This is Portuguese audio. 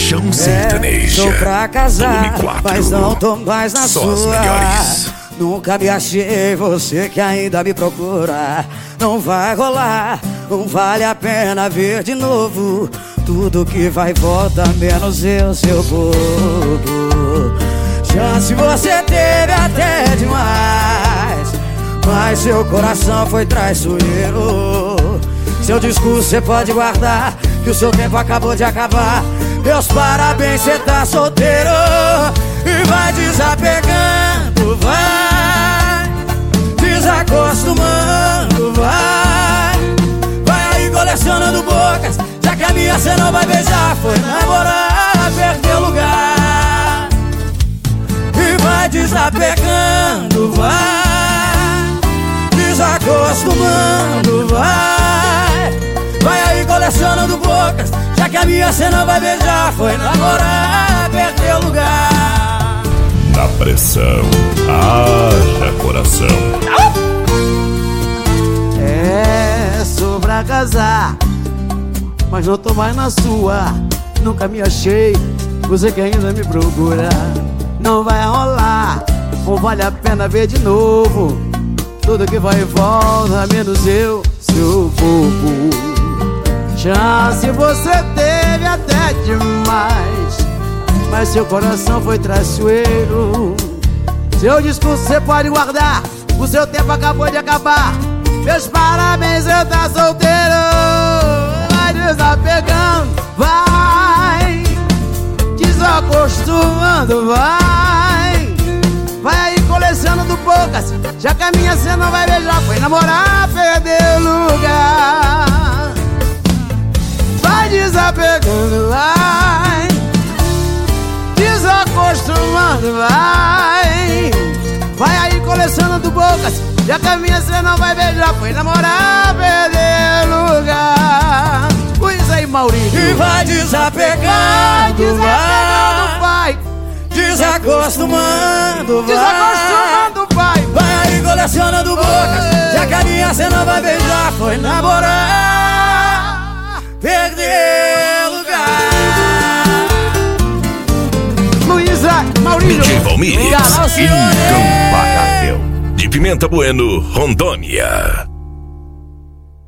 Paixão Sertaneja. Tô pra casar, Volume 4. mas não tô mais na Só sua. as melhores. Nunca me achei, você que ainda me procura. Não vai rolar, não vale a pena ver de novo. Tudo que vai e volta, menos eu, seu bobo. Chance você teve até demais, mas seu coração foi traiçoeiro. Seu discurso você pode guardar, que o seu tempo acabou de acabar. Meus parabéns, cê tá solteiro. E vai desapegando, vai desacostumando, vai aí colecionando bocas, já que a minha cê não vai beijar. Foi namorar, perdeu lugar. E vai desapegando, vai desacostumando, vai aí colecionando bocas, já que a minha cê não vai beijar. Foi namorar, perdeu lugar. Na pressão, haja coração. Sou pra casar, mas não tô mais na sua. Nunca me achei, você que ainda me procura. Não vai rolar, não vale a pena ver de novo. Tudo que vai e volta, menos eu, seu bobo. Chance você teve até demais, mas seu coração foi traiçoeiro. Seu discurso você pode guardar, o seu tempo acabou de acabar. Meus parabéns, eu tá solteiro. Vai desapegando, vai desacostumando, vai aí colecionando bocas, já que a minha cê não vai beijar. Foi namorar, perdeu lugar. Vai desapegando, vai desacostumando, vai aí colecionando bocas, já que a minha cê não vai beijar. Foi namorar, perder lugar. Pois aí, Maurício. E vai desapegando, vai desacostumando, vai aí colecionando bocas, já que a minha cê não vai beijar. Foi namorar, perder lugar. Luísa, Maurício, DJ Valmir, Canal Senhores. Incomparável. De Pimenta Bueno, Rondônia.